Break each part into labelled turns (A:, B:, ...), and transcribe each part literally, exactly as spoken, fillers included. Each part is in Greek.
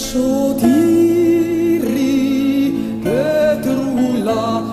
A: Σωτήρη, Πετρούλα,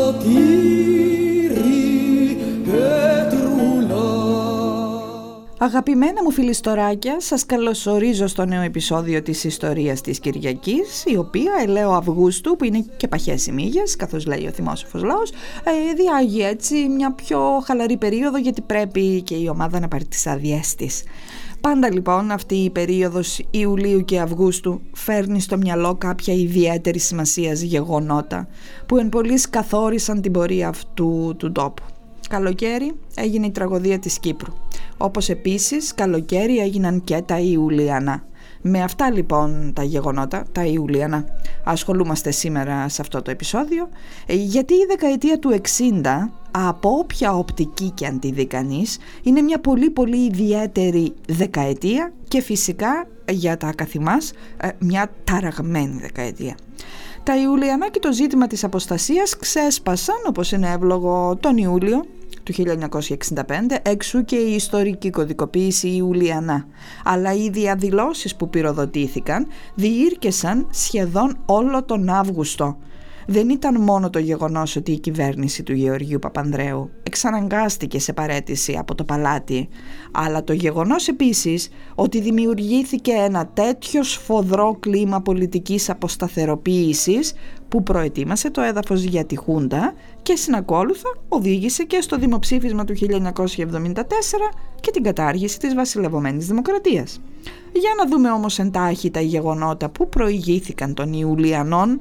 A: Σωτήρη, Πετρούλα.
B: Αγαπημένα μου φιλιστοράκια, σας καλωσορίζω στο νέο επεισόδιο της ιστορίας της Κυριακής, η οποία ελέω Αυγούστου, που είναι και παχές οι μύγες, καθώς λέει ο θυμόσοφος λαός, ε, διάγει έτσι μια πιο χαλαρή περίοδο, γιατί πρέπει και η ομάδα να πάρει τις άδειές της. Πάντα λοιπόν αυτή η περίοδος Ιουλίου και Αυγούστου φέρνει στο μυαλό κάποια ιδιαίτερη σημασίας γεγονότα που εν πολλοίς καθόρισαν την πορεία αυτού του τόπου. Καλοκαίρι έγινε η τραγωδία της Κύπρου, όπως επίσης καλοκαίρι έγιναν και τα Ιουλιανά. Με αυτά λοιπόν τα γεγονότα, τα Ιουλιανά, ασχολούμαστε σήμερα σε αυτό το επεισόδιο, γιατί η δεκαετία του εξήντα, από όποια οπτική και αν τη δει κανείς, είναι μια πολύ πολύ ιδιαίτερη δεκαετία και φυσικά για τα καθημάς μια ταραγμένη δεκαετία. Τα Ιουλιανά και το ζήτημα της αποστασίας ξέσπασαν, όπως είναι εύλογο, τον Ιούλιο του χίλια εννιακόσια εξήντα πέντε, εξού και η ιστορική κωδικοποίηση Ιουλιανά. Αλλά οι διαδηλώσεις που πυροδοτήθηκαν διήρκεσαν σχεδόν όλο τον Αύγουστο. Δεν ήταν μόνο το γεγονός ότι η κυβέρνηση του Γεωργίου Παπανδρέου εξαναγκάστηκε σε παραίτηση από το παλάτι, αλλά το γεγονός επίσης ότι δημιουργήθηκε ένα τέτοιο σφοδρό κλίμα πολιτικής αποσταθεροποίησης που προετοίμασε το έδαφος για τη Χούντα και συνακόλουθα οδήγησε και στο δημοψήφισμα του χίλια εννιακόσια εβδομήντα τέσσερα και την κατάργηση της βασιλευωμένης δημοκρατίας. Για να δούμε όμως εντάχει τα γεγονότα που προηγήθηκαν των Ιουλιανών.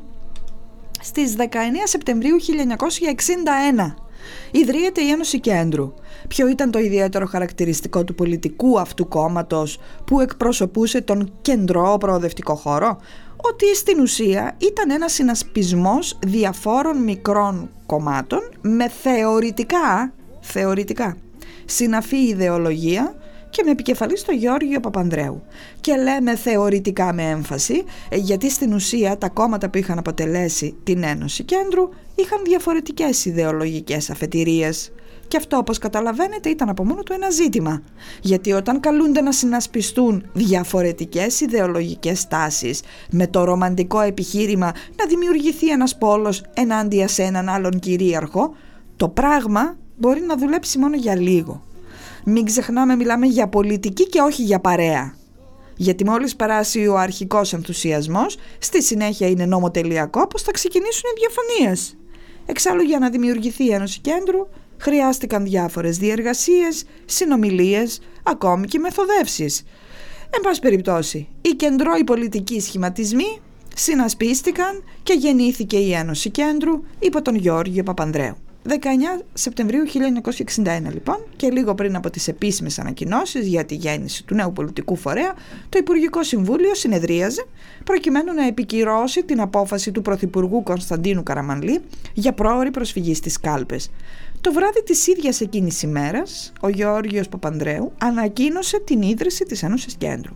B: Στις δεκαεννέα Σεπτεμβρίου χίλια εννιακόσια εξήντα ένα ιδρύεται η Ένωση Κέντρου. Ποιο ήταν το ιδιαίτερο χαρακτηριστικό του πολιτικού αυτού κόμματος που εκπροσωπούσε τον κεντρό προοδευτικό χώρο? Ότι στην ουσία ήταν ένας συνασπισμός διαφόρων μικρών κομμάτων με θεωρητικά, θεωρητικά συναφή ιδεολογία και με επικεφαλή στο Γεώργιο Παπανδρέου. Και λέμε θεωρητικά με έμφαση, γιατί στην ουσία τα κόμματα που είχαν αποτελέσει την Ένωση Κέντρου είχαν διαφορετικές ιδεολογικές αφετηρίες. Και αυτό, όπως καταλαβαίνετε, ήταν από μόνο του ένα ζήτημα. Γιατί όταν καλούνται να συνασπιστούν διαφορετικές ιδεολογικές τάσεις με το ρομαντικό επιχείρημα να δημιουργηθεί ένας πόλος ενάντια σε έναν άλλον κυρίαρχο, το πράγμα μπορεί να δουλέψει μόνο για λίγο. Μην ξεχνάμε, μιλάμε για πολιτική και όχι για παρέα. Γιατί μόλις περάσει ο αρχικός ενθουσιασμός, στη συνέχεια είναι νομοτελειακό πως θα ξεκινήσουν οι διαφωνίες. Εξάλλου, για να δημιουργηθεί η Ένωση Κέντρου χρειάστηκαν διάφορες διεργασίες, συνομιλίες, ακόμη και μεθοδεύσεις. Εν πάση περιπτώσει, οι κεντρώοι πολιτικοί σχηματισμοί συνασπίστηκαν και γεννήθηκε η Ένωση Κέντρου υπό τον Γεώργιο Παπανδρέου. δεκαεννέα Σεπτεμβρίου χίλια εννιακόσια εξήντα ένα λοιπόν, και λίγο πριν από τις επίσημες ανακοινώσεις για τη γέννηση του νέου πολιτικού φορέα, το Υπουργικό Συμβούλιο συνεδρίαζε προκειμένου να επικυρώσει την απόφαση του Πρωθυπουργού Κωνσταντίνου Καραμανλή για πρόωρη προσφυγή στις κάλπες. Το βράδυ της ίδιας εκείνης ημέρας, ο Γεώργιος Παπανδρέου ανακοίνωσε την ίδρυση της Ένωσης Κέντρου.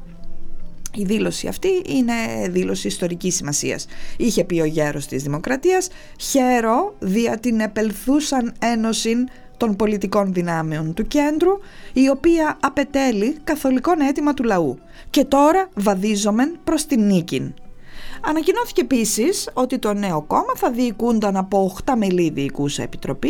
B: Η δήλωση αυτή είναι δήλωση ιστορικής σημασίας. Είχε πει ο γέρος της Δημοκρατίας: «Χαίρο δια την επελθούσαν ένωση των πολιτικών δυνάμεων του Κέντρου, η οποία απετέλει καθολικόν αίτημα του λαού. Και τώρα βαδίζομεν προς την νίκην». Ανακοινώθηκε επίσης ότι το νέο κόμμα θα διοικούνταν από οχτά μελή διοικούσα επιτροπή,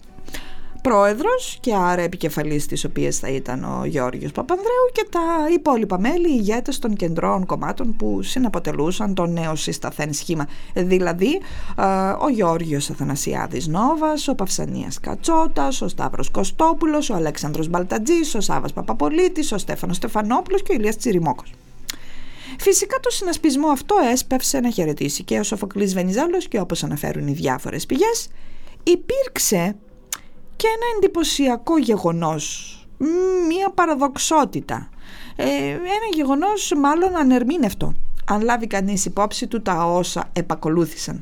B: πρόεδρος και άρα επικεφαλής της οποίας θα ήταν ο Γεώργιος Παπανδρέου, και τα υπόλοιπα μέλη ηγέτες των κεντρώων κομμάτων που συναποτελούσαν το νέο συσταθέν σχήμα, δηλαδή ο Γιώργος Αθανασιάδης Νόβας, ο Παυσανίας Κατσότας, ο Σταύρος Κωστόπουλος, ο Αλέξανδρος Μπαλτατζής, ο Σάββας Παπαπολίτης, ο Στέφανος Στεφανόπουλος και ο Ηλίας Τσιριμόκος. Φυσικά το συνασπισμό αυτό έσπευσε να χαιρετήσει και ο Σοφοκλής Βενιζέλος, και όπως αναφέρουν οι διάφορες πηγές, υπήρξε και ένα εντυπωσιακό γεγονός, μία παραδοξότητα, ε, ένα γεγονός μάλλον ανερμήνευτο, αν λάβει κανείς υπόψη του τα όσα επακολούθησαν.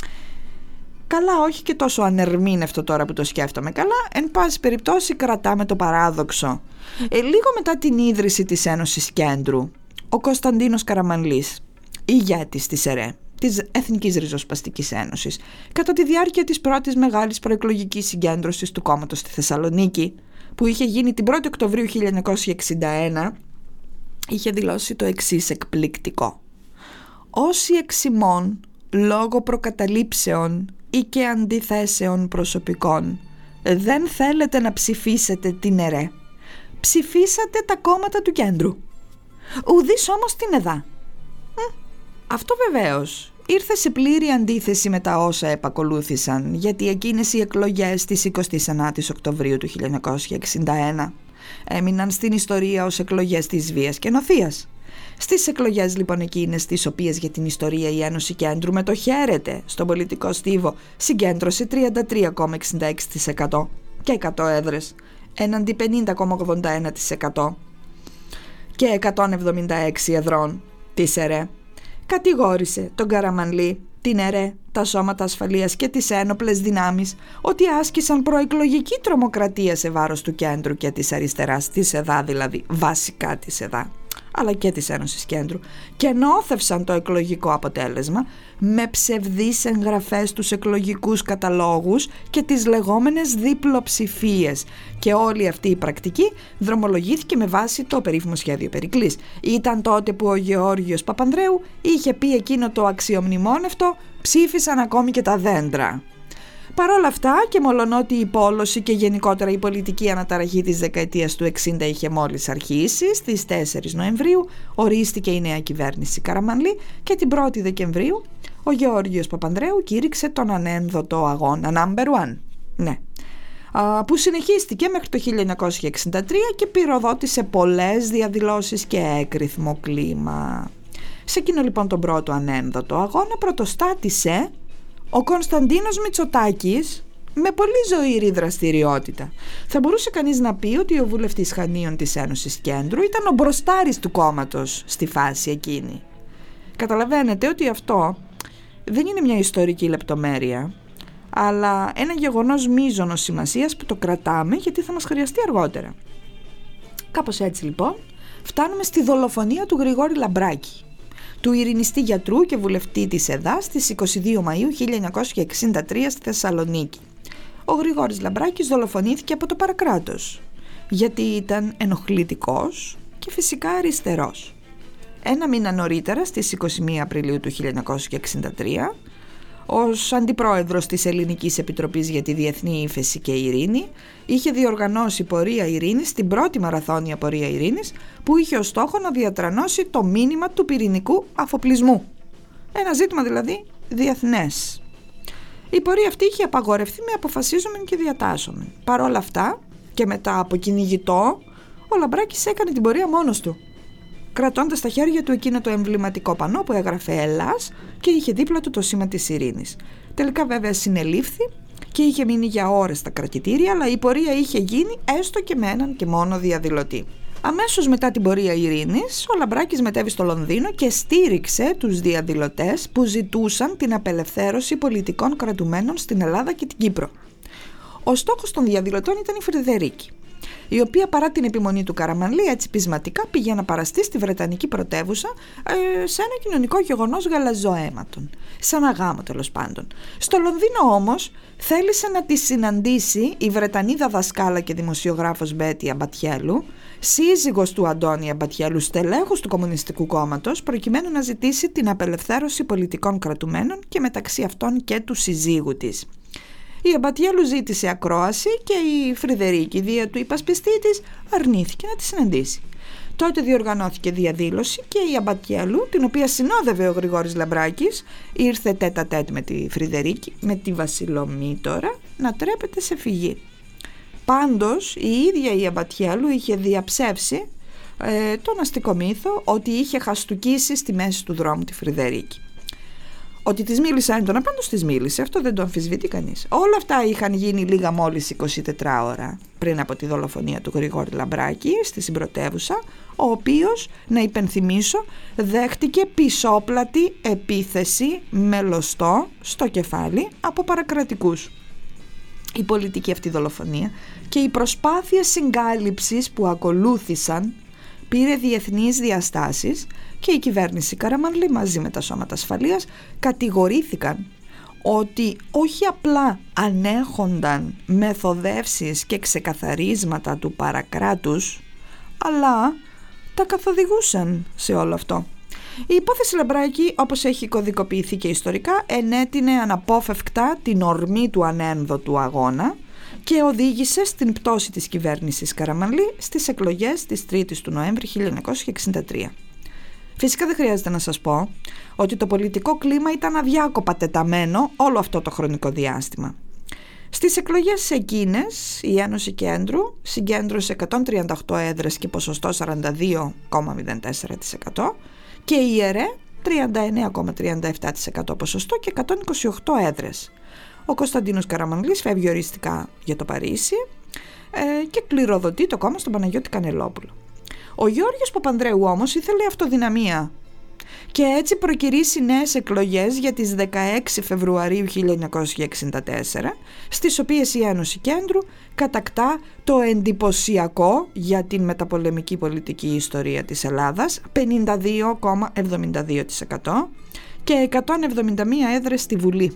B: Καλά, όχι και τόσο ανερμήνευτο τώρα που το σκέφτομαι καλά, εν πάση περιπτώσει κρατάμε το παράδοξο. Ε, λίγο μετά την ίδρυση της Ένωσης Κέντρου, ο Κωνσταντίνος Καραμανλής, ηγέτης της ΕΡΕ, της Εθνικής Ριζοσπαστικής Ένωσης, κατά τη διάρκεια της πρώτης μεγάλης προεκλογικής συγκέντρωσης του κόμματος στη Θεσσαλονίκη, που είχε γίνει την πρώτη Οκτωβρίου χίλια εννιακόσια εξήντα ένα, είχε δηλώσει το εξής εκπληκτικό: Όσοι εξημών λόγω προκαταλήψεων ή και αντιθέσεων προσωπικών δεν θέλετε να ψηφίσετε την ΕΡΕ, ψηφίσατε τα κόμματα του κέντρου. Ουδής όμως την ΕΔΑ. Αυτό βεβαίως ήρθε σε πλήρη αντίθεση με τα όσα επακολούθησαν, γιατί εκείνες οι εκλογές της εικοστής ενάτης Οκτωβρίου του χίλια εννιακόσια εξήντα ένα έμειναν στην ιστορία ως εκλογές της βίας και νοθείας. Στις εκλογές λοιπόν εκείνες, τις οποίες για την ιστορία η Ένωση Κέντρου με το χαίρεται στον πολιτικό στίβο συγκέντρωσε τριάντα τρία κόμμα εξήντα έξι τοις εκατό και εκατό έδρες έναντι πενήντα κόμμα ογδόντα ένα τοις εκατό και εκατόν εβδομήντα έξι εδρών της ΕΡΕ, κατηγόρησε τον Καραμανλή, την ΕΡΕ, τα σώματα ασφαλείας και τις ένοπλες δυνάμεις ότι άσκησαν προεκλογική τρομοκρατία σε βάρος του κέντρου και της αριστεράς, της ΕΔΑ δηλαδή, βασικά της ΕΔΑ, αλλά και της Ένωσης Κέντρου, και νόθευσαν το εκλογικό αποτέλεσμα με ψευδείς εγγραφές στους εκλογικούς καταλόγους και τις λεγόμενες διπλοψηφίες, και όλη αυτή η πρακτική δρομολογήθηκε με βάση το περίφημο σχέδιο Περικλής. Ήταν τότε που ο Γεώργιος Παπανδρέου είχε πει εκείνο το αξιομνημόνευτο «ψήφισαν ακόμη και τα δέντρα». Παρ' όλα αυτά, και μολονότι η πόλωση και γενικότερα η πολιτική αναταραχή της δεκαετίας του εξήντα είχε μόλις αρχίσει, στις τέσσερις Νοεμβρίου ορίστηκε η νέα κυβέρνηση Καραμανλή και την πρώτη Δεκεμβρίου ο Γεώργιος Παπανδρέου κήρυξε τον ανένδοτο αγώνα number one, ναι, που συνεχίστηκε μέχρι το χίλια εννιακόσια εξήντα τρία και πυροδότησε πολλές διαδηλώσεις και έκρηθμο κλίμα. Σε εκείνο λοιπόν τον πρώτο ανένδοτο αγώνα πρωτοστάτησε ο Κωνσταντίνος Μητσοτάκης με πολύ ζωηρή δραστηριότητα. Θα μπορούσε κανείς να πει ότι ο βουλευτής Χανίων της Ένωσης Κέντρου ήταν ο μπροστάρης του κόμματος στη φάση εκείνη. Καταλαβαίνετε ότι αυτό δεν είναι μια ιστορική λεπτομέρεια, αλλά ένα γεγονός μείζωνος σημασίας που το κρατάμε γιατί θα μας χρειαστεί αργότερα. Κάπως έτσι λοιπόν φτάνουμε στη δολοφονία του Γρηγόρη Λαμπράκη, του ειρηνιστή γιατρού και βουλευτή της ΕΔΑ, στις είκοσι δύο Μαΐου χίλια εννιακόσια εξήντα τρία στη Θεσσαλονίκη. Ο Γρηγόρης Λαμπράκης δολοφονήθηκε από το παρακράτος, γιατί ήταν ενοχλητικός και φυσικά αριστερός. Ένα μήνα νωρίτερα, στις είκοσι μία Απριλίου του χίλια εννιακόσια εξήντα τρία, ως αντιπρόεδρος της Ελληνικής Επιτροπής για τη Διεθνή Ύφεση και Ειρήνη, είχε διοργανώσει πορεία ειρήνης, την πρώτη μαραθώνια πορεία ειρήνης, που είχε ως στόχο να διατρανώσει το μήνυμα του πυρηνικού αφοπλισμού. Ένα ζήτημα δηλαδή διεθνές. Η πορεία αυτή είχε απαγορευτεί με αποφασίζομεν και διατάσσομεν. Παρ' όλα αυτά και μετά από κυνηγητό, ο Λαμπράκης έκανε την πορεία μόνος του, κρατώντας στα χέρια του εκείνο το εμβληματικό πανό που έγραφε Ελλάς και είχε δίπλα του το σήμα της ειρήνης. Τελικά βέβαια συνελήφθη και είχε μείνει για ώρες στα κρατητήρια, αλλά η πορεία είχε γίνει έστω και με έναν και μόνο διαδηλωτή. Αμέσως μετά την πορεία ειρήνης, ο Λαμπράκης μετέβη στο Λονδίνο και στήριξε τους διαδηλωτές που ζητούσαν την απελευθέρωση πολιτικών κρατουμένων στην Ελλάδα και την Κύπρο. Ο στόχος των διαδηλωτών ήταν η Φρυδερίκη, η οποία παρά την επιμονή του Καραμανλή έτσι πεισματικά πήγε να παραστεί στη Βρετανική πρωτεύουσα ε, σε ένα κοινωνικό γεγονός γαλαζοαίματων, σαν αγάμο τέλος πάντων. Στο Λονδίνο όμως θέλησε να τη συναντήσει η Βρετανίδα δασκάλα και δημοσιογράφος Μπέτη Αμπατιέλου, σύζυγος του Αντώνη Αμπατιέλου, στελέχους του Κομμουνιστικού Κόμματος, προκειμένου να ζητήσει την απελευθέρωση πολιτικών κρατουμένων και μεταξύ αυτών και του συζύγου της. Η Αμπατιέλου ζήτησε ακρόαση και η Φρυδερίκη, δια του υπασπιστή της, αρνήθηκε να τη συναντήσει. Τότε διοργανώθηκε διαδήλωση και η Αμπατιέλου, την οποία συνόδευε ο Γρηγόρης Λαμπράκης, ήρθε τέτα τέτ με τη Φρυδερίκη, με τη Βασιλομήτωρα, να τρέπεται σε φυγή. Πάντως η ίδια η Αμπατιέλου είχε διαψεύσει ε, τον αστικό μύθο ότι είχε χαστουκίσει στη μέση του δρόμου τη Φρυδερίκη. Ότι της μίλησε έντονα, πάντως της μίλησε, αυτό δεν το αμφισβητεί κανείς. Όλα αυτά είχαν γίνει λίγα μόλις είκοσι τέσσερις ώρα πριν από τη δολοφονία του Γρηγόρη Λαμπράκη στη συμπρωτεύουσα, ο οποίος, να υπενθυμίσω, δέχτηκε πισόπλατη επίθεση με λωστό στο κεφάλι από παρακρατικούς. Η πολιτική αυτή δολοφονία και οι προσπάθειες συγκάλυψης που ακολούθησαν πήρε διεθνείς διαστάσεις και η κυβέρνηση Καραμανλή μαζί με τα σώματα ασφαλείας κατηγορήθηκαν ότι όχι απλά ανέχονταν μεθοδεύσεις και ξεκαθαρίσματα του παρακράτους, αλλά τα καθοδηγούσαν σε όλο αυτό. Η υπόθεση Λαμπράκη, όπως έχει κωδικοποιηθεί και ιστορικά, ενέτεινε αναπόφευκτα την ορμή του ανένδοτου αγώνα και οδήγησε στην πτώση της κυβέρνησης Καραμανλή στις εκλογές της τρίτης του Νοέμβρη χίλια εννιακόσια εξήντα τρία. Φυσικά δεν χρειάζεται να σας πω ότι το πολιτικό κλίμα ήταν αδιάκοπα τεταμένο όλο αυτό το χρονικό διάστημα. Στις εκλογές εκείνες η Ένωση Κέντρου συγκέντρωσε εκατόν τριάντα οκτώ έδρες και ποσοστό σαράντα δύο κόμμα μηδέν τέσσερα τοις εκατό και η ΕΡΕ τριάντα εννέα κόμμα τριάντα επτά τοις εκατό ποσοστό και εκατόν είκοσι οκτώ έδρες. Ο Κωνσταντίνος Καραμανλής φεύγει οριστικά για το Παρίσι ε, και κληροδοτεί το κόμμα στον Παναγιώτη Κανελόπουλο. Ο Γεώργιος Παπανδρέου όμως ήθελε αυτοδυναμία και έτσι προκηρύσσει νέες εκλογές για τις δεκαέξι Φεβρουαρίου χίλια εννιακόσια εξήντα τέσσερα, στις οποίες η Ένωση Κέντρου κατακτά το εντυπωσιακό για την μεταπολεμική πολιτική ιστορία της Ελλάδας πενήντα δύο κόμμα εβδομήντα δύο τοις εκατό και εκατόν εβδομήντα μία έδρες στη Βουλή.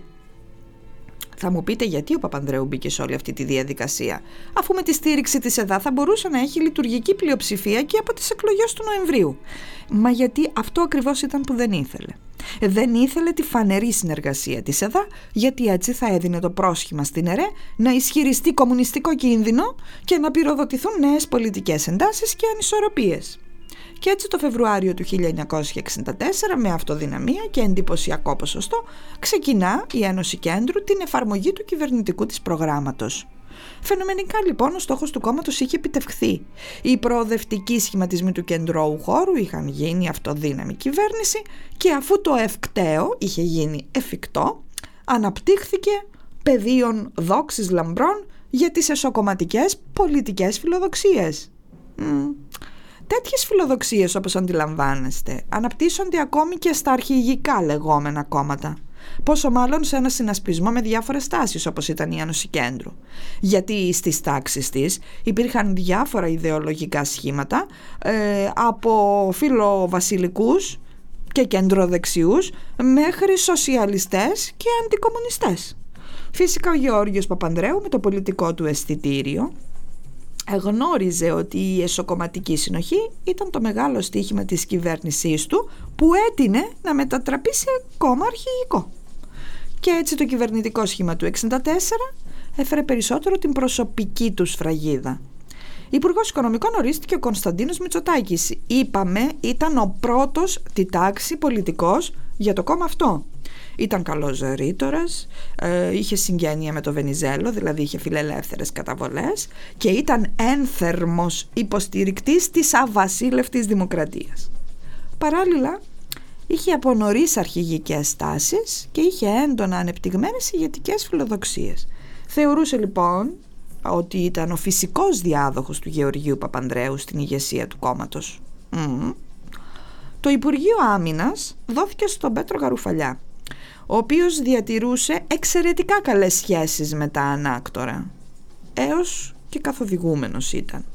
B: Θα μου πείτε γιατί ο Παπανδρέου μπήκε σε όλη αυτή τη διαδικασία, αφού με τη στήριξη της ΕΔΑ θα μπορούσε να έχει λειτουργική πλειοψηφία και από τις εκλογές του Νοεμβρίου. Μα γιατί αυτό ακριβώς ήταν που δεν ήθελε. Δεν ήθελε τη φανερή συνεργασία της ΕΔΑ, γιατί έτσι θα έδινε το πρόσχημα στην ΕΡΕ να ισχυριστεί κομμουνιστικό κίνδυνο και να πυροδοτηθούν νέες πολιτικές εντάσεις και ανισορροπίες. Και έτσι το Φεβρουάριο του χίλια εννιακόσια εξήντα τέσσερα, με αυτοδυναμία και εντυπωσιακό ποσοστό, ξεκινά η Ένωση Κέντρου την εφαρμογή του κυβερνητικού της προγράμματος. Φαινομενικά λοιπόν ο στόχος του κόμματος είχε επιτευχθεί. Οι προοδευτικοί σχηματισμοί του κεντρώου χώρου είχαν γίνει αυτοδύναμη κυβέρνηση και αφού το ευκταίο είχε γίνει εφικτό, αναπτύχθηκε πεδίων δόξης λαμπρών για τις εσωκομματικές πολιτικές φιλοδοξίες. Mm. Τέτοιες φιλοδοξίες, όπως αντιλαμβάνεστε, αναπτύσσονται ακόμη και στα αρχηγικά λεγόμενα κόμματα. Πόσο μάλλον σε ένα συνασπισμό με διάφορες τάσεις όπως ήταν η Ένωση Κέντρου. Γιατί στις τάξεις της υπήρχαν διάφορα ιδεολογικά σχήματα ε, από φιλοβασιλικούς και κεντροδεξιούς μέχρι σοσιαλιστές και αντικομμουνιστές. Φυσικά ο Γεώργιος Παπανδρέου με το πολιτικό του αισθητήριο γνώριζε ότι η εσωκομματική συνοχή ήταν το μεγάλο στοίχημα της κυβέρνησής του που έτεινε να μετατραπεί σε κόμμα αρχηγικό. Και έτσι το κυβερνητικό σχήμα του εξήντα τέσσερα έφερε περισσότερο την προσωπική του σφραγίδα. Υπουργός Οικονομικών ορίστηκε ο Κωνσταντίνος Μητσοτάκης. Είπαμε, ήταν ο πρώτος τη τάξη πολιτικός για το κόμμα αυτό. Ήταν καλός ρήτορας, ε, είχε συγγένεια με το Βενιζέλο, δηλαδή είχε φιλελεύθερες καταβολές και ήταν ένθερμος υποστηρικτής της αβασίλευτης δημοκρατίας. Παράλληλα, είχε από νωρίς αρχηγικές τάσεις και είχε έντονα ανεπτυγμένες ηγετικές φιλοδοξίες. Θεωρούσε λοιπόν ότι ήταν ο φυσικός διάδοχος του Γεωργίου Παπανδρέου στην ηγεσία του κόμματος. Mm. Το Υπουργείο Άμυνας δόθηκε στον Πέτρο Γαρουφαλιά, ο οποίος διατηρούσε εξαιρετικά καλές σχέσεις με τα ανάκτορα, έως και καθοδηγούμενος ήταν.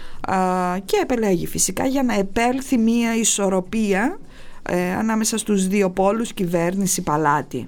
B: Α, και επελέγει φυσικά για να επέλθει μία ισορροπία ε, ανάμεσα στους δύο πόλους κυβέρνηση-παλάτι.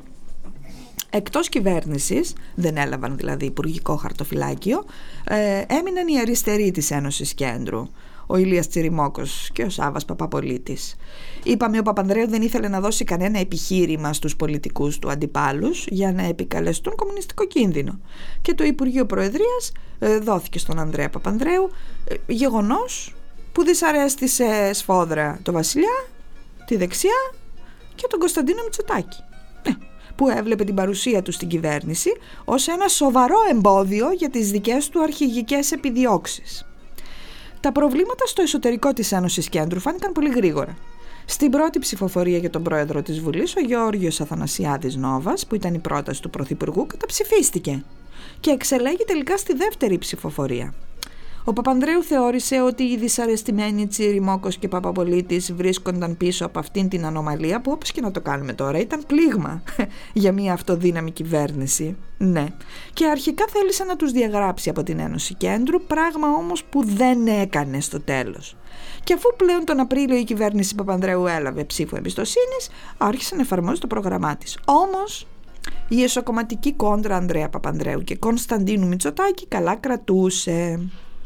B: Εκτός κυβέρνησης, δεν έλαβαν δηλαδή υπουργικό χαρτοφυλάκιο, ε, έμειναν οι αριστεροί της Ένωσης Κέντρου, ο Ηλίας Τσιριμόκος και ο Σάββας Παπαπολίτης. Είπαμε, ο Παπανδρέου δεν ήθελε να δώσει κανένα επιχείρημα στους πολιτικούς του αντιπάλους για να επικαλεστούν κομμουνιστικό κίνδυνο. Και το Υπουργείο Προεδρίας ε, δόθηκε στον Ανδρέα Παπανδρέου, ε, γεγονός που δυσαρέστησε σφόδρα το Βασιλιά, τη δεξιά και τον Κωνσταντίνο Μητσοτάκη, ε, που έβλεπε την παρουσία του στην κυβέρνηση ως ένα σοβαρό εμπόδιο για τις δικές του αρχηγικές επιδιώξεις. Τα προβλήματα στο εσωτερικό της Ένωσης Κέντρου φάνηκαν πολύ γρήγορα. Στην πρώτη ψηφοφορία για τον πρόεδρο της Βουλής, ο Γεώργιος Αθανασιάδης Νόβας, που ήταν η πρόταση του Πρωθυπουργού, καταψηφίστηκε και εξελέγει τελικά στη δεύτερη ψηφοφορία. Ο Παπανδρέου θεώρησε ότι οι δυσαρεστημένοι Τσιριμόκος και Παπαπολίτης βρίσκονταν πίσω από αυτήν την ανομαλία που, όπως και να το κάνουμε τώρα, ήταν πλήγμα για μια αυτοδύναμη κυβέρνηση. Ναι. Και αρχικά θέλησε να τους διαγράψει από την Ένωση Κέντρου, πράγμα όμως που δεν έκανε στο τέλος. Και αφού πλέον τον Απρίλιο η κυβέρνηση Παπανδρέου έλαβε ψήφο εμπιστοσύνης, άρχισε να εφαρμόζει το πρόγραμμά της. Όμως η εσωκομματική κόντρα Ανδρέα Παπανδρέου και Κωνσταντίνου Μητσοτάκη καλά κρατούσε.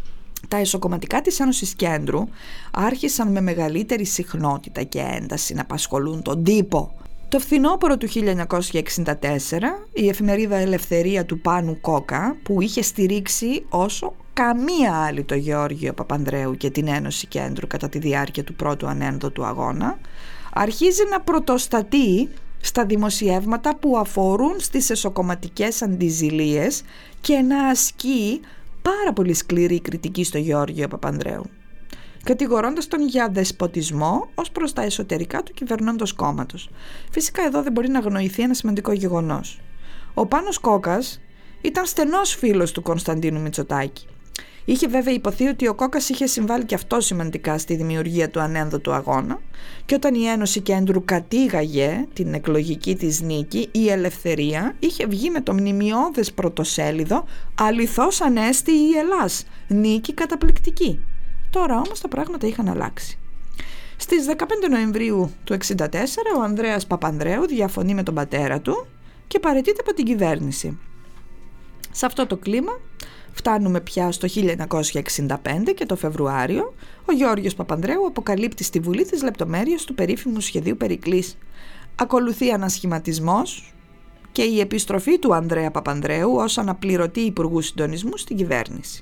B: Τα εσωκομματικά της Ένωσης Κέντρου άρχισαν με μεγαλύτερη συχνότητα και ένταση να απασχολούν τον τύπο. Το φθινόπωρο του χίλια εννιακόσια εξήντα τέσσερα η εφημερίδα Ελευθερία του Πάνου Κόκα, που είχε στηρίξει όσο καμία άλλη το Γεώργιο Παπανδρέου και την Ένωση Κέντρου κατά τη διάρκεια του πρώτου ανένδοτου αγώνα, αρχίζει να πρωτοστατεί στα δημοσιεύματα που αφορούν στις εσωκομματικές αντιζηλίες και να ασκεί πάρα πολύ σκληρή κριτική στο Γεώργιο Παπανδρέου, κατηγορώντας τον για δεσποτισμό ως προς τα εσωτερικά του κυβερνώντος κόμματος. Φυσικά εδώ δεν μπορεί να αγνοηθεί ένα σημαντικό γεγονός. Ο Πάνος Κόκας ήταν στενός φίλος του Κωνσταντίνου Μητσοτάκη. Είχε βέβαια υποθεί ότι ο Κόκας είχε συμβάλει και αυτό σημαντικά στη δημιουργία του ανένδοτου αγώνα, και όταν η Ένωση Κέντρου κατήγαγε την εκλογική της νίκη, η Ελευθερία είχε βγει με το μνημειώδες πρωτοσέλιδο «Αληθώς ανέστη η Ελλάς, νίκη καταπληκτική». Τώρα όμως τα πράγματα είχαν αλλάξει. Στις δεκαπέντε Νοεμβρίου του εξήντα τέσσερα ο Ανδρέας Παπανδρέου διαφωνεί με τον πατέρα του και παραιτείται από την κυβέρνηση. Σε αυτό το κλίμα φτάνουμε πια στο χίλια εννιακόσια εξήντα πέντε και το Φεβρουάριο ο Γεώργιος Παπανδρέου αποκαλύπτει στη Βουλή τις λεπτομέρειες του περίφημου σχεδίου Περικλής. Ακολουθεί ανασχηματισμός και η επιστροφή του Ανδρέα Παπανδρέου ως αναπληρωτή υπουργού συντονισμού στην κυβέρνηση.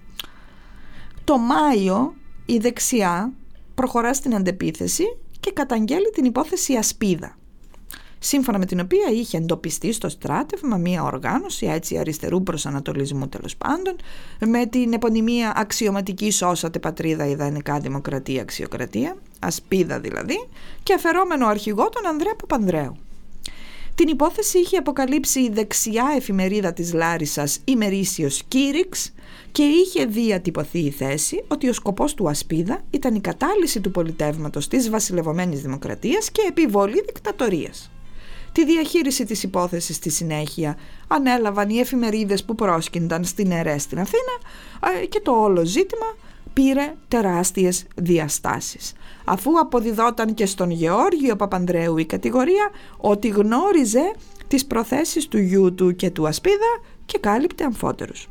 B: Το Μάιο η δεξιά προχωρά στην αντεπίθεση και καταγγέλει την υπόθεση Ασπίδα, σύμφωνα με την οποία είχε εντοπιστεί στο στράτευμα μία οργάνωση έτσι αριστερού προσανατολισμού, τέλος πάντων, με την επωνυμία αξιωματική «Σώσατε πατρίδα, ιδανικά δημοκρατία, αξιοκρατία», Ασπίδα δηλαδή, και αφαιρόμενο αρχηγό τον Ανδρέα Παπανδρέου. Την υπόθεση είχε αποκαλύψει η δεξιά εφημερίδα της Λάρισσας ημερήσιος Κήρυξ και είχε διατυπωθεί η θέση ότι ο σκοπός του Ασπίδα ήταν η κατάλυση του πολιτεύματος της βασιλευωμένης δημοκρατίας και επιβολή δικτατορίας. Τη διαχείριση της υπόθεσης στη συνέχεια ανέλαβαν οι εφημερίδες που πρόσκυνταν στην ΕΡΕ στην Αθήνα και το όλο ζήτημα πήρε τεράστιες διαστάσεις, αφού αποδιδόταν και στον Γεώργιο Παπανδρέου η κατηγορία ότι γνώριζε τις προθέσεις του γιού του και του Ασπίδα και κάλυπτε αμφότερους.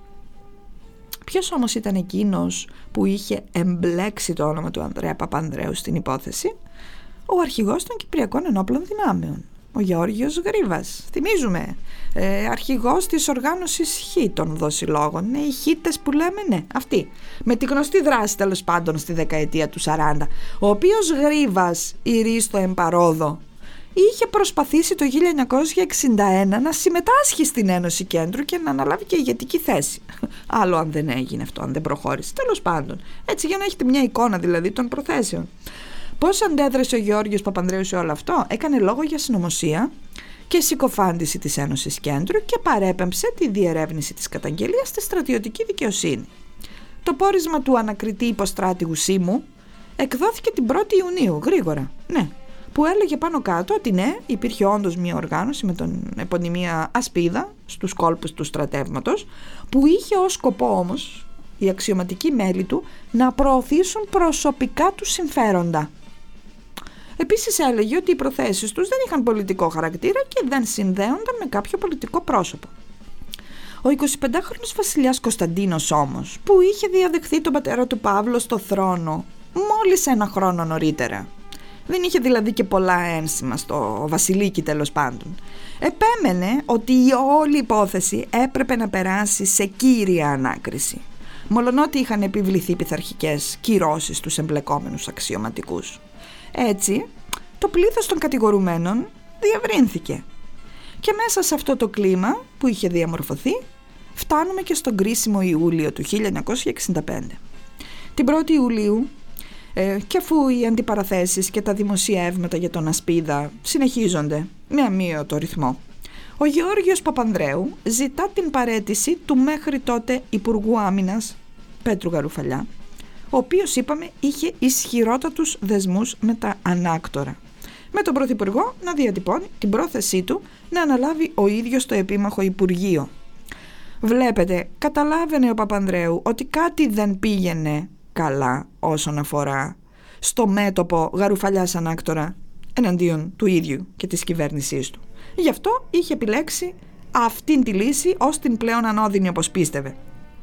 B: Ποιος όμως ήταν εκείνος που είχε εμπλέξει το όνομα του Ανδρέα Παπανδρέου στην υπόθεση? Ο αρχηγός των Κυπριακών Ενόπλων Δυνάμεων, ο Γεώργιος Γρίβας. Θυμίζουμε, ε, αρχηγός της οργάνωσης Χ των δοσιλόγων, ναι, οι Χίτες που λέμε, ναι, αυτή, με τη γνωστή δράση τέλος πάντων στη δεκαετία του σαράντα, ο οποίος Γρίβας, ηρίστο εμπαρόδο, είχε προσπαθήσει το χίλια εννιακόσια εξήντα ένα να συμμετάσχει στην Ένωση Κέντρου και να αναλάβει και ηγετική θέση. Άλλο αν δεν έγινε αυτό, αν δεν προχώρησε, τέλος πάντων, έτσι, για να έχετε μια εικόνα δηλαδή των προθέσεων. Πώς αντέδρασε ο Γεώργιος Παπανδρέου σε όλο αυτό? Έκανε λόγο για συνωμοσία και συκοφάντηση της Ένωσης Κέντρου και παρέπεμψε τη διερεύνηση της καταγγελίας στη στρατιωτική δικαιοσύνη. Το πόρισμα του ανακριτή υποστράτηγου Σίμου εκδόθηκε την πρώτη Ιουνίου, γρήγορα, ναι, που έλεγε πάνω κάτω ότι ναι, υπήρχε όντως μια οργάνωση με τον επωνυμία Ασπίδα στους κόλπους του στρατεύματος, που είχε ως σκοπό όμως οι αξιωματικοί μέλη του να προωθήσουν προσωπικά τους συμφέροντα. Επίσης έλεγε ότι οι προθέσεις τους δεν είχαν πολιτικό χαρακτήρα και δεν συνδέονταν με κάποιο πολιτικό πρόσωπο. Ο εικοσιπεντάχρονος βασιλιάς Κωνσταντίνος όμως, που είχε διαδεχθεί τον πατέρα του Παύλο στο θρόνο μόλις ένα χρόνο νωρίτερα, δεν είχε δηλαδή και πολλά ένσημα στο βασιλίκι τέλος πάντων, επέμενε ότι η όλη υπόθεση έπρεπε να περάσει σε κύρια ανάκριση, μολονότι είχαν επιβληθεί πειθαρχικές κυρώσεις στους εμπλεκόμενους αξιωματικούς. Έτσι, το πλήθος των κατηγορουμένων διευρύνθηκε. Και μέσα σε αυτό το κλίμα που είχε διαμορφωθεί, φτάνουμε και στον κρίσιμο Ιούλιο του χίλια εννιακόσια εξήντα πέντε. Την πρώτη Ιουλίου, ε, και αφού οι αντιπαραθέσεις και τα δημοσιεύματα για τον Ασπίδα συνεχίζονται με αμύωτο ρυθμό, ο Γεώργιος Παπανδρέου ζητά την παραίτηση του μέχρι τότε Υπουργού Άμυνας Πέτρου Γαρουφαλιά, ο οποίος, είπαμε, είχε ισχυρότατους δεσμούς με τα ανάκτορα, με τον Πρωθυπουργό να διατυπώνει την πρόθεσή του να αναλάβει ο ίδιος το επίμαχο Υπουργείο. Βλέπετε, καταλάβαινε ο Παπανδρέου ότι κάτι δεν πήγαινε καλά όσον αφορά στο μέτωπο Γαρουφαλιάς ανάκτορα εναντίον του ίδιου και της κυβέρνησής του. Γι' αυτό είχε επιλέξει αυτήν τη λύση ως την πλέον ανώδυνη, όπως πίστευε.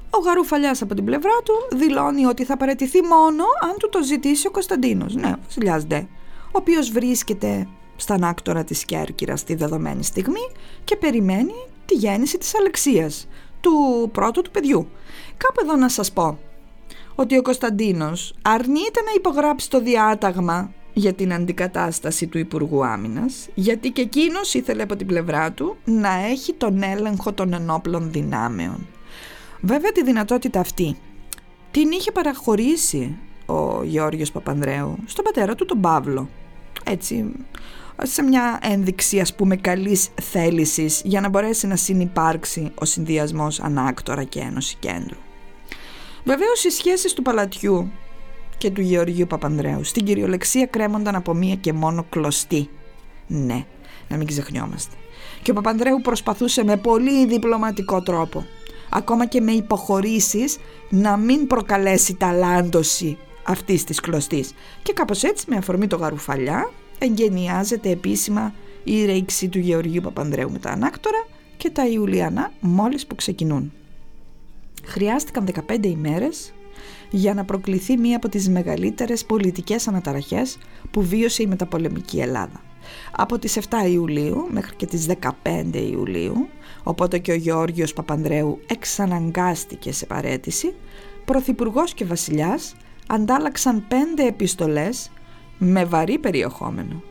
B: Ο Γαρουφαλιάς από την πλευρά του δηλώνει ότι θα παραιτηθεί μόνο αν του το ζητήσει ο Κωνσταντίνος, ναι, ο βασιλιάς Ντε, ο οποίος βρίσκεται στα ανάκτορα της Κέρκυρας τη δεδομένη στιγμή και περιμένει τη γέννηση της Αλεξίας, του πρώτου του παιδιού. Κάπου εδώ να σας πω ότι ο Κωνσταντίνος αρνείται να υπογράψει το διάταγμα για την αντικατάσταση του Υπουργού Άμυνας, γιατί και εκείνος ήθελε από την πλευρά του να έχει τον έλεγχο των ενόπλων δυνάμεων. Βέβαια τη δυνατότητα αυτή την είχε παραχωρήσει ο Γεώργιος Παπανδρέου στον πατέρα του τον Παύλο, έτσι, σε μια ένδειξη ας πούμε καλής θέλησης για να μπορέσει να συνυπάρξει ο συνδυασμός ανάκτορα και ένωση κέντρου. Βεβαίως οι σχέσεις του παλατιού και του Γεωργίου Παπανδρέου στην κυριολεξία κρέμονταν από μία και μόνο κλωστή. Ναι, να μην ξεχνιόμαστε. Και ο Παπανδρέου προσπαθούσε με πολύ διπλωματικό τρόπο, ακόμα και με υποχωρήσεις, να μην προκαλέσει ταλάντωση αυτής της κλωστής. Και κάπως έτσι, με αφορμή το Γαρουφαλιά, εγκαινιάζεται επίσημα η ρήξη του Γεωργίου Παπανδρέου με τα ανάκτορα και τα Ιουλιανά μόλις που ξεκινούν. Χρειάστηκαν δεκαπέντε ημέρες για να προκληθεί μία από τις μεγαλύτερες πολιτικές αναταραχές που βίωσε η μεταπολεμική Ελλάδα. Από τις επτά Ιουλίου μέχρι και τις δεκαπέντε Ιουλίου, οπότε και ο Γεώργιος Παπανδρέου εξαναγκάστηκε σε παραίτηση, πρωθυπουργός και βασιλιάς αντάλλαξαν πέντε επιστολές με βαρύ περιεχόμενο,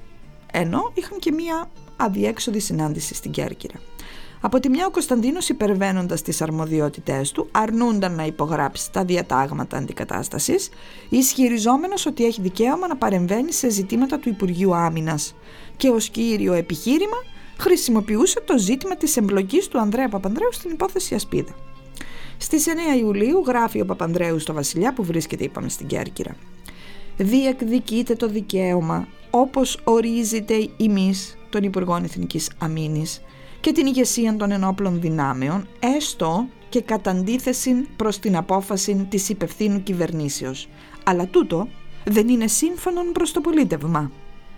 B: ενώ είχαν και μία αδιέξοδη συνάντηση στην Κέρκυρα. Από τη μια ο Κωνσταντίνος, υπερβαίνοντας τις αρμοδιότητές του, αρνούνταν να υπογράψει τα διατάγματα αντικατάστασης, ισχυριζόμενος ότι έχει δικαίωμα να παρεμβαίνει σε ζητήματα του Υπουργείου Άμυνας και ως κύριο επιχείρημα χρησιμοποιούσε το ζήτημα της εμπλοκής του Ανδρέα Παπανδρέου στην υπόθεση Ασπίδα. Στις εννέα Ιουλίου γράφει ο Παπανδρέου στο βασιλιά που βρίσκεται, είπαμε, στην Κέρκυρα: «Διεκδικείται το δικαίωμα, όπως ορίζεται ημείς των Υπουργών Εθνικής Αμήνης και την ηγεσία των ενόπλων δυνάμεων, έστω και κατά αντίθεση προς την απόφαση της υπευθύνου κυβερνήσεως. Αλλά τούτο δεν είναι σύμφωνον προς το πολίτευμα».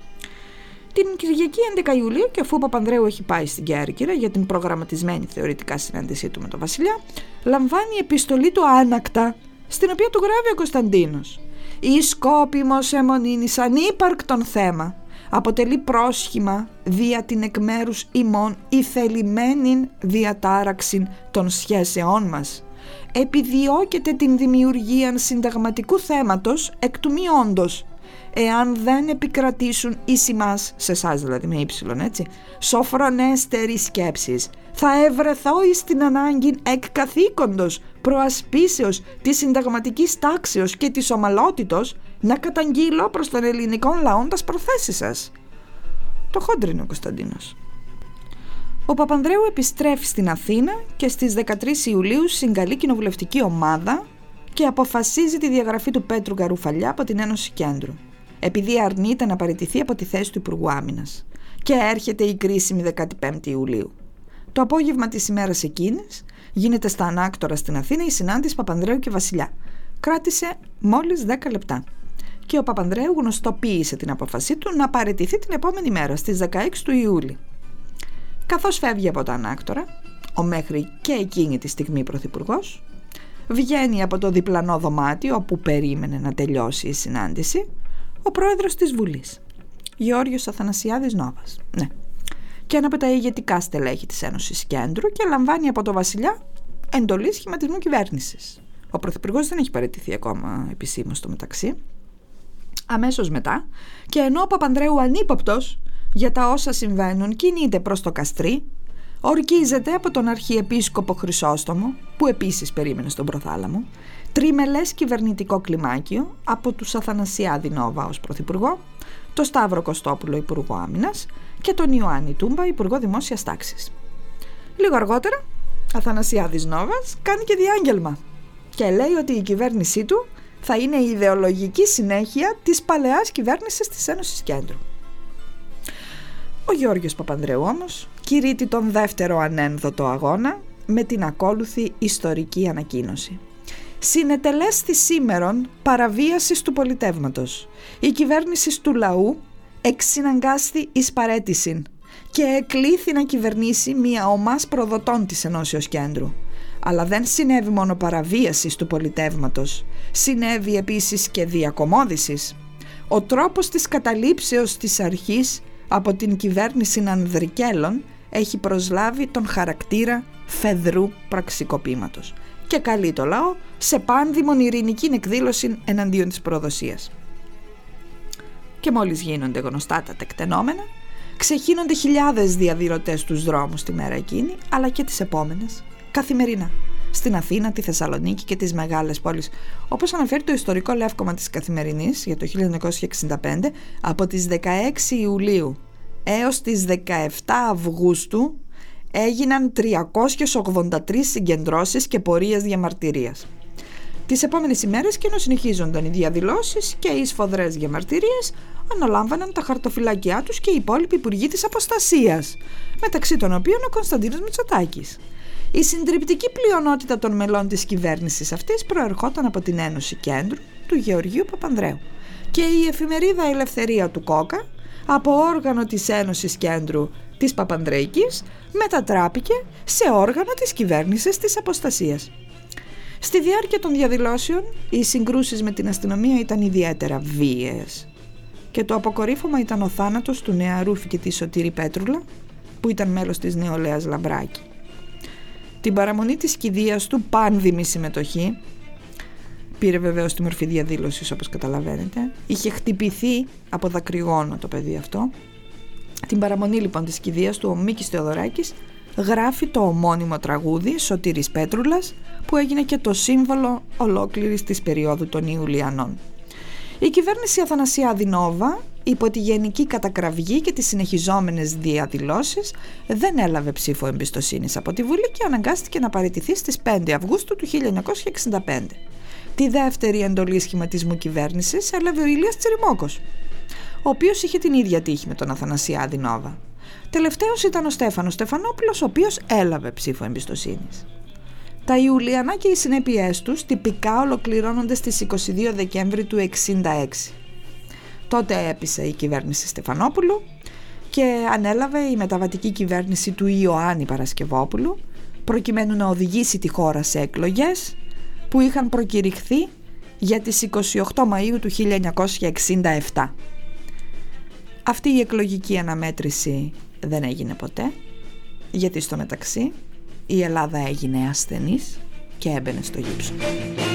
B: Την Κυριακή έντεκα Ιουλίου, και αφού ο Παπανδρέου έχει πάει στην Κέρκυρα για την προγραμματισμένη θεωρητικά συνάντησή του με τον βασιλιά, λαμβάνει επιστολή του άνακτα, στην οποία του γράφει ο Κωνσταντίνος: «Η σκόπιμος αιμονίνης ανύπαρκτον θέμα αποτελεί πρόσχημα δια την εκ μέρους ημών η θελημένην διατάραξην των σχέσεών μας. Επιδιώκεται την δημιουργία συνταγματικού θέματος εκ του μη όντος, εάν δεν επικρατήσουν εις ημάς», σε εσάς δηλαδή με ύψιλον, έτσι, «σοφρονέστερης σκέψης, θα ευρεθώ εις την ανάγκη εκ καθήκοντος προασπίσεως της συνταγματικής τάξεως και της ομαλότητος να καταγγείλω προς τον ελληνικό λαό τας προθέσεις σας». Το χόντρινε ο Κωνσταντίνος. Ο Παπανδρέου επιστρέφει στην Αθήνα και στις δεκατρείς Ιουλίου συγκαλεί κοινοβουλευτική ομάδα και αποφασίζει τη διαγραφή του Πέτρου Γαρουφαλιά από την Ένωση Κέντρου, επειδή αρνείται να παραιτηθεί από τη θέση του Υπουργού Άμυνας. Και έρχεται η κρίσιμη δεκαπέντε Ιουλίου. Το απόγευμα της ημέρας εκείνης γίνεται στα ανάκτορα στην Αθήνα η συνάντηση Παπανδρέου και Βασιλιά. Κράτησε μόλις δέκα λεπτά. Και ο Παπανδρέου γνωστοποίησε την απόφασή του να παραιτηθεί την επόμενη μέρα, στις δεκαέξι του Ιούλη. Καθώς φεύγει από τα ανάκτορα, ο μέχρι και εκείνη τη στιγμή πρωθυπουργός βγαίνει από το διπλανό δωμάτιο όπου περίμενε να τελειώσει η συνάντηση ο πρόεδρος της Βουλής, Γεώργιος Αθανασιάδης Νόβας. Ναι. Και ένα από τα ηγετικά στελέχη της Ένωσης Κέντρου και λαμβάνει από το βασιλιά εντολή σχηματισμού κυβέρνησης. Ο πρωθυπουργός δεν έχει παραιτηθεί ακόμα επισήμως στο μεταξύ. Αμέσως μετά, και ενώ ο Παπανδρέου ανύποπτος για τα όσα συμβαίνουν κινείται προς το Καστρί, ορκίζεται από τον Αρχιεπίσκοπο Χρυσόστομο, που επίσης περίμενε στον Προθάλαμο, τριμελές κυβερνητικό κλιμάκιο από τους Αθανασιάδη Νόβα ως πρωθυπουργό, τον Σταύρο Κωστόπουλο Υπουργό Άμυνας και τον Ιωάννη Τούμπα Υπουργό Δημόσιας Τάξης. Λίγο αργότερα, Αθανασιάδης Νόβας κάνει και διάγγελμα και λέει ότι η κυβέρνησή του θα είναι η ιδεολογική συνέχεια της παλαιάς κυβέρνησης της Ένωσης Κέντρου. Ο Γεώργιος Παπανδρέου όμως κηρύττει τον δεύτερο ανένδοτο αγώνα με την ακόλουθη ιστορική ανακοίνωση. «Συνετελέσθη σήμερον παραβίασης του πολιτεύματος. Η κυβέρνηση του λαού εξυναγκάστη εις παρέτησιν και εκλήθη να κυβερνήσει μία ομάς προδοτών της Ενώσεως Κέντρου. Αλλά δεν συνέβη μόνο παραβίαση του πολιτεύματος, συνέβη επίσης και διακομόδησης. Ο τρόπος της καταλήψεως της αρχής από την κυβέρνηση Ανδρικέλων έχει προσλάβει τον χαρακτήρα φεδρού πραξικοπήματος και καλεί το λαό σε πάνδημον ειρηνική εκδήλωση εναντίον της προδοσίας. Και μόλις γίνονται γνωστά τα τεκτενόμενα, ξεχύνονται χιλιάδες διαδηλωτές στους δρόμους τη μέρα εκείνη, αλλά και τις επόμενες, καθημερινά, στην Αθήνα, τη Θεσσαλονίκη και τις μεγάλες πόλεις. Όπως αναφέρει το ιστορικό λεύκομα της Καθημερινής για το χίλια εννιακόσια εξήντα πέντε, από τις δεκαέξι Ιουλίου έως τις δεκαεπτά Αυγούστου έγιναν τριακόσιες ογδόντα τρεις συγκεντρώσεις και πορείες διαμαρτυρίας. Τις επόμενες ημέρες, και ενώ συνεχίζονταν οι διαδηλώσεις και οι σφοδρές διαμαρτυρίες, αναλάμβαναν τα χαρτοφυλάκια τους και οι υπόλοιποι υπουργοί της αποστασίας, μεταξύ των οποίων ο Κωνσταντίνος Μητσοτάκης. Η συντριπτική πλειονότητα των μελών της κυβέρνησης αυτής προερχόταν από την Ένωση Κέντρου του Γεωργίου Παπανδρέου και η εφημερίδα Ελευθερία του Κόκα, από όργανο της Ένωσης Κέντρου της Παπανδρεϊκής, μετατράπηκε σε όργανο της κυβέρνησης της αποστασίας. Στη διάρκεια των διαδηλώσεων, οι συγκρούσεις με την αστυνομία ήταν ιδιαίτερα βίαιες και το αποκορύφωμα ήταν ο θάνατος του νεαρού φοιτητή Σωτήρη Πέτρουλα, που ήταν μέλος της νεολαίας Λαμπράκη. Την παραμονή της κηδείας του, πάνδημη συμμετοχή, πήρε βεβαίως τη μορφή διαδήλωσης όπως καταλαβαίνετε, είχε χτυπηθεί από δακρυγόνο το παιδί αυτό. Την παραμονή λοιπόν της κηδείας του, ο Μίκης Θεοδωράκης γράφει το ομώνυμο τραγούδι Σωτήρης Πέτρουλας, που έγινε και το σύμβολο ολόκληρης της περίοδου των Ιουλιανών. Η κυβέρνηση Αθανασιάδη Νόβα, υπό τη γενική κατακραυγή και τις συνεχιζόμενες διαδηλώσεις, δεν έλαβε ψήφο εμπιστοσύνης από τη Βουλή και αναγκάστηκε να παραιτηθεί στις πέντε Αυγούστου του χίλια εννιακόσια εξήντα πέντε. Τη δεύτερη εντολή σχηματισμού κυβέρνησης έλαβε ο Ηλίας Τσιριμόκος, ο οποίος είχε την ίδια τύχη με τον Αθανασιάδη Νόβα. Τελευταίος ήταν ο Στέφανος Στεφανόπουλος, ο οποίος έλαβε ψήφο εμπιστοσύνης. Τα Ιουλιανά και οι συνέπειές τους τυπικά ολοκληρώνονται στις είκοσι δύο Δεκέμβρη του εξήντα έξι. Τότε έπεισε η κυβέρνηση Στεφανόπουλου και ανέλαβε η μεταβατική κυβέρνηση του Ιωάννη Παρασκευόπουλου, προκειμένου να οδηγήσει τη χώρα σε εκλογές που είχαν προκηρυχθεί για τις είκοσι οκτώ Μαΐου του χίλια εννιακόσια εξήντα επτά. Αυτή η εκλογική αναμέτρηση δεν έγινε ποτέ, γιατί στο μεταξύ η Ελλάδα έγινε ασθενής και έμπαινε στο γύψο.